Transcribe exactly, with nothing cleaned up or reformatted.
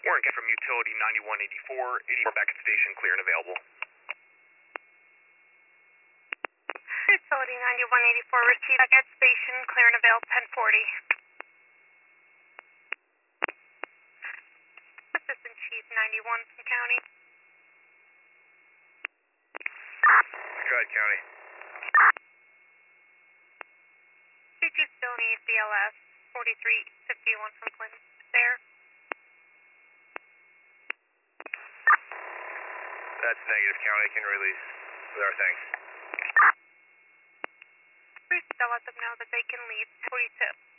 Warren from utility ninety-one eighty-four, eighty-four back at station, clear and available. Utility ninety-one eighty-four, receive back at station, clear and available, ten forty. Assistant Chief ninety-one from County. Go ahead, County. Did you still need B L S forty-three fifty-one from Clinton there? That's negative, County. Can release with our thanks. Please still let them know that they can leave forty-two.